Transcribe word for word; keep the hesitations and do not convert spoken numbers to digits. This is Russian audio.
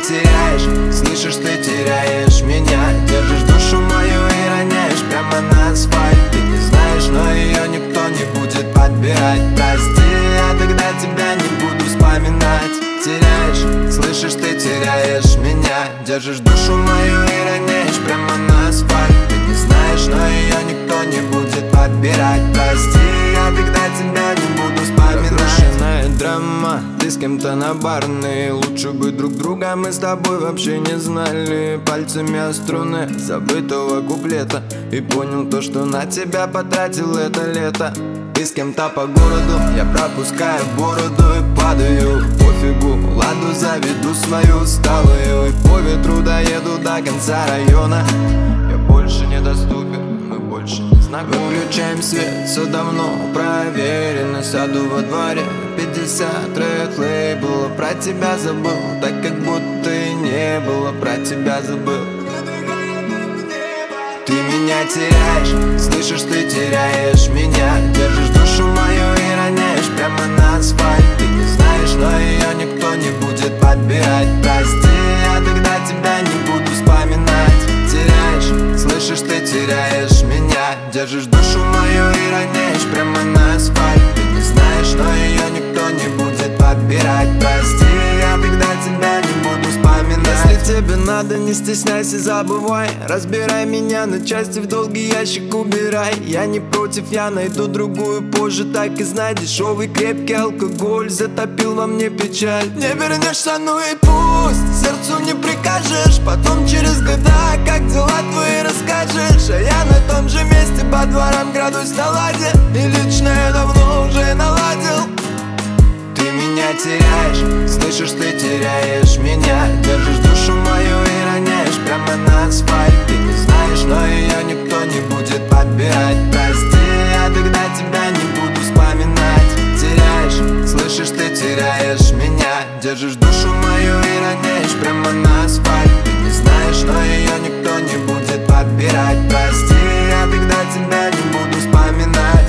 теряешь, слышишь, ты теряешь меня. Держишь душу мою и роняешь прямо на асфальт. Ты не знаешь, но ее никто не будет подбирать. Прости, я тогда тебя не буду вспоминать. Теряешь, слышишь, ты теряешь меня. Держишь душу мою и роняешь прямо на асфальт. Ты не знаешь, но ее никто не будет подбирать. Прости, я тогда тебя не буду вспоминать. Разрушенная драма, ты с кем-то на барной. Лучше бы друг друга мы с тобой вообще не знали. Пальцами о струны забытого куплета и понял то, что на тебя потратил это лето. Ты с кем-то по городу, я пропускаю бороду и падаю. Пофигу, ладу заведу свою усталую. И по ветру доеду до конца района. Я больше недоступен, мы больше не знакомы. Выключаем свет, все давно проверено. Сяду во дворе, пятьдесят ред лейбла. Про тебя забыл, так как будто и не было. Про тебя забыл. Ты меня теряешь, слышишь, ты теряешь меня. Держишь душу мою и роняешь прямо на асфальт. Ты не знаешь, но ее никто не будет подбирать. Прости, я тогда тебя не буду вспоминать. Теряешь, слышишь, ты теряешь меня. Держишь душу мою и роняешь прямо на асфальт. Ты не знаешь, но ее никто не будет подбирать. Прости, я тогда тебя не буду вспоминать. Если тебе надо, не стесняйся, забывай. Разбирай меня на части, в долгий ящик убирай. Я не против, я найду другую позже. Так и знай, дешевый крепкий алкоголь затопил во мне печаль. Не вернешься, ну и пусть, сердцу не прикажешь. Потом через года, как дела твои, расскажешь. А я на том же месте, по дворам крадусь на ладе. И лично я давно уже наладил. Ты меня теряешь, слышишь, ты теряешь меня. Держишь душу мою и роняешь прямо на асфальт. Ты не знаешь, но ее никто не будет подбирать. Прости, я тогда тебя не буду вспоминать. Теряешь, слышишь, ты теряешь меня. Держишь душу мою и роняешь прямо на асфальт. Ты не знаешь, но ее никто не будет подбирать. Прости, я тогда тебя не буду вспоминать.